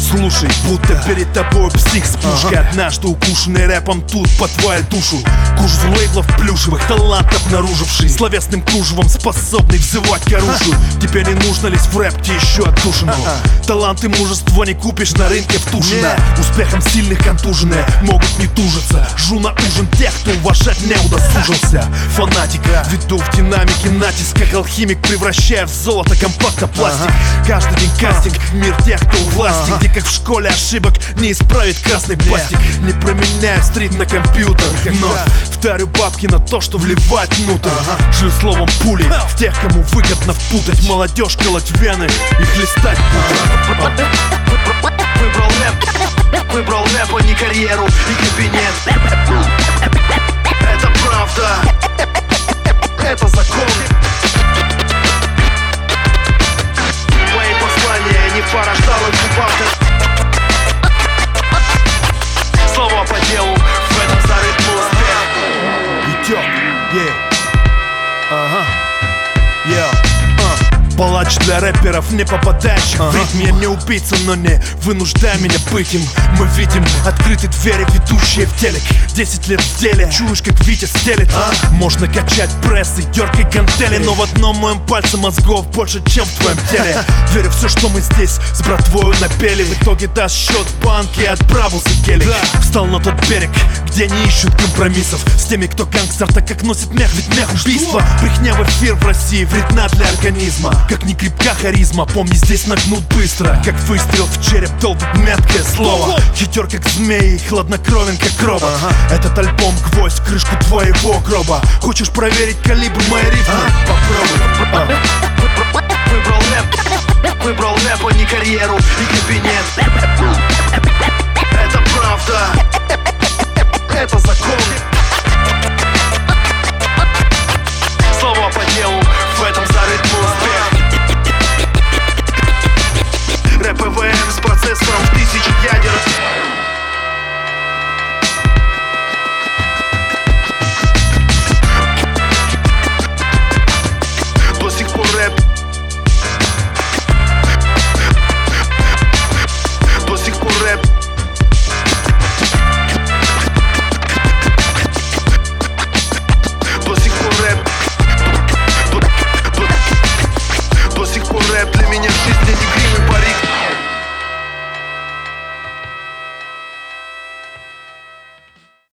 Слушай, будто перед тобой псих с пушкой, однажды укушенный рэпом тут по твою душу. Куш лейблов плюшевых, талант обнаруживший, словесным кружевом способный взывать к оружию. Тебе не нужно лезть в рэп, тебе еще отдушину. Талант и мужество не купишь на рынке в Тушино. Успехом сильных контуженные могут не тужиться. Жу на ужин тех, кто уважать не удосужился. Фанатика, веду в динамике натиск, как алхимик, превращая в золото компактопластик. Каждый день кастинг, мир тех, кто у власти, где как в школе ошибок не исправит красный пластик. Не променяю стрит на компьютер, но вдарю бабки на то, что вливать внутрь. Шлю словом пули в тех, кому выгодно впутать молодежь, колоть вены и хлестать пули. Выбрал рэп, а не карьеру и кабинет. Это правда, это закон. Мои послания не порождал инкубатор. Слова по делу, в этом зарыт был успех. Идет, ага, палач для рэперов, не попадающих в ритм. Я не убийца, но не вынуждай меня быть им. Мы видим открытые двери, ведущие в телек. 10 лет в деле, чуешь, как Витя стелит. Можно качать пресс и дергай гантели, но в одном моем пальце мозгов больше, чем в твоем теле. Верю, все, что мы здесь с братвою напели, в итоге даст счет в банке и отправился гелик. Встал на тот берег, где не ищут компромиссов с теми, кто гангстер, так как носит мех, ведь мех убийство. Брехня в эфир в России вредна для организма. Как не крепка харизма, помни, здесь нагнут быстро. Как выстрел в череп долбит меткое слово. Хитер как змей, хладнокровен как робот. Этот альбом гвоздь в крышку твоего гроба. Хочешь проверить калибр моей рифмы? Попробуй. Выбрал рэп, а не карьеру и кабинет. Это правда,